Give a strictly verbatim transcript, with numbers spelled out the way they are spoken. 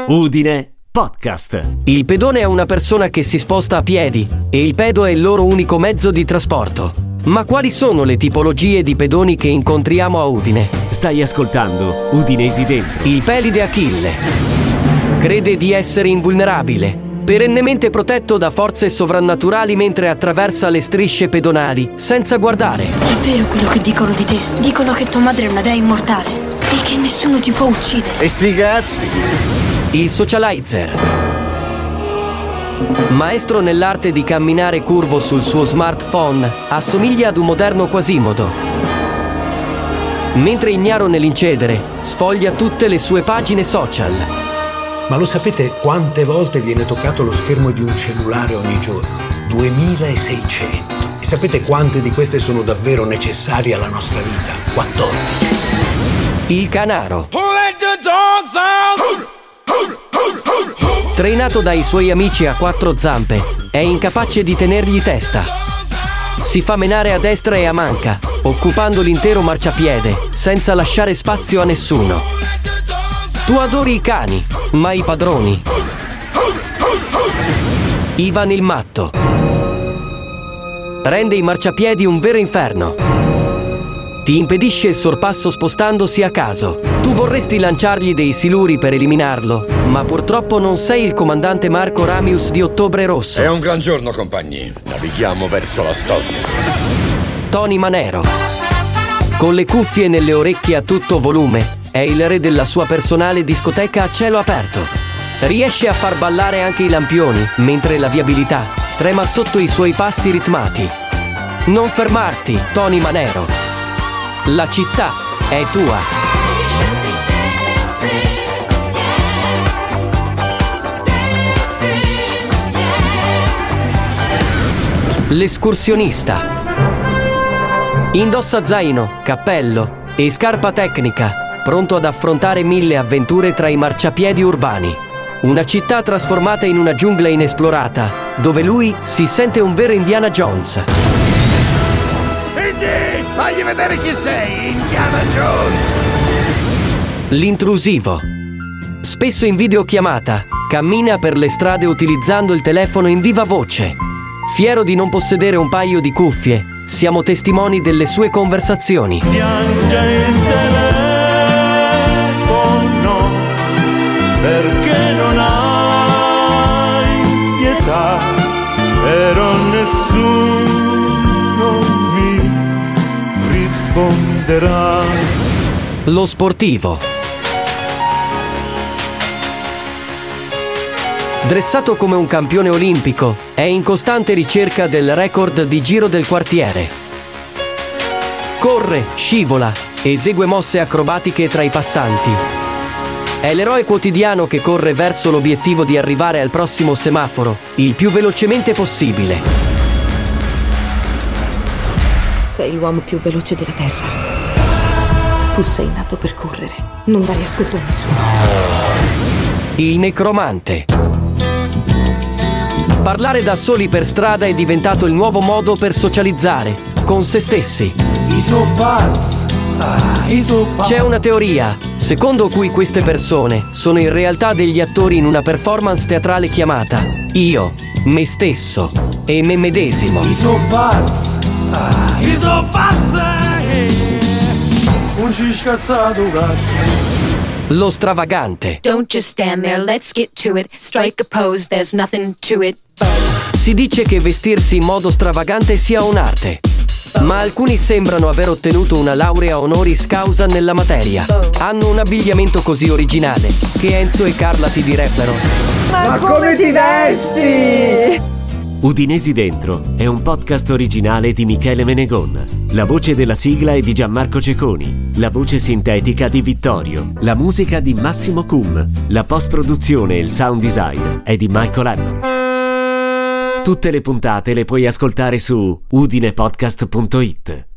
Udine Podcast. Il pedone è una persona che si sposta a piedi e il pedo è il loro unico mezzo di trasporto. Ma quali sono le tipologie di pedoni che incontriamo a Udine? Stai ascoltando Udinesi Dentro. Il pelide Achille. Crede di essere invulnerabile, perennemente protetto da forze sovrannaturali mentre attraversa le strisce pedonali, senza guardare. È vero quello che dicono di te. Dicono che tua madre è una dea immortale e che nessuno ti può uccidere. E sti cazzi! Il socializer. Maestro nell'arte di camminare curvo sul suo smartphone, assomiglia ad un moderno Quasimodo. Mentre ignaro nell'incedere, sfoglia tutte le sue pagine social. Ma lo sapete quante volte viene toccato lo schermo di un cellulare ogni giorno? duemilaseicento. E sapete quante di queste sono davvero necessarie alla nostra vita? quattordici. Il canaro. Trainato dai suoi amici a quattro zampe, è incapace di tenergli testa. Si fa menare a destra e a manca, occupando l'intero marciapiede, senza lasciare spazio a nessuno. Tu adori i cani, ma i padroni. Ivan il matto. Rende i marciapiedi un vero inferno. Ti impedisce il sorpasso spostandosi a caso. Tu vorresti lanciargli dei siluri per eliminarlo, ma purtroppo non sei il comandante Marco Ramius di Ottobre Rosso. È un gran giorno, compagni. Navighiamo verso la storia. Tony Manero. Con le cuffie nelle orecchie a tutto volume, è il re della sua personale discoteca a cielo aperto. Riesce a far ballare anche i lampioni, mentre la viabilità trema sotto i suoi passi ritmati. Non fermarti, Tony Manero. La città è tua. L'escursionista. Indossa zaino, cappello e scarpa tecnica, pronto ad affrontare mille avventure tra i marciapiedi urbani. Una città trasformata in una giungla inesplorata, dove lui si sente un vero Indiana Jones. Indy, fagli vedere chi sei, Indiana Jones! L'intrusivo. Spesso in videochiamata, cammina per le strade utilizzando il telefono in viva voce. Fiero di non possedere un paio di cuffie, siamo testimoni delle sue conversazioni. Piange il telefono perché non hai pietà, però nessuno mi risponderà. Lo sportivo. Dressato come un campione olimpico, è in costante ricerca del record di giro del quartiere. Corre, scivola, esegue mosse acrobatiche tra i passanti. È l'eroe quotidiano che corre verso l'obiettivo di arrivare al prossimo semaforo il più velocemente possibile. Sei l'uomo più veloce della Terra. Tu sei nato per correre, non dare ascolto a nessuno. Il necromante. Parlare da soli per strada è diventato il nuovo modo per socializzare, con se stessi. C'è una teoria, secondo cui queste persone sono in realtà degli attori in una performance teatrale chiamata Io, me stesso e me medesimo. Lo stravagante. Don't just stand there, let's get to it. Strike a pose, there's nothing to it. Si dice che vestirsi in modo stravagante sia un'arte, ma alcuni sembrano aver ottenuto una laurea honoris causa nella materia. Hanno un abbigliamento così originale che Enzo e Carla ti direbbero: Ma come ti vesti? Udinesi Dentro è un podcast originale di Michele Menegon. La voce della sigla è di Gianmarco Ceconi, la voce sintetica di Vittorio, la musica di Massimo Cum, la post-produzione e il sound design è di Michael Hammer. Tutte le puntate le puoi ascoltare su udinepodcast punto it.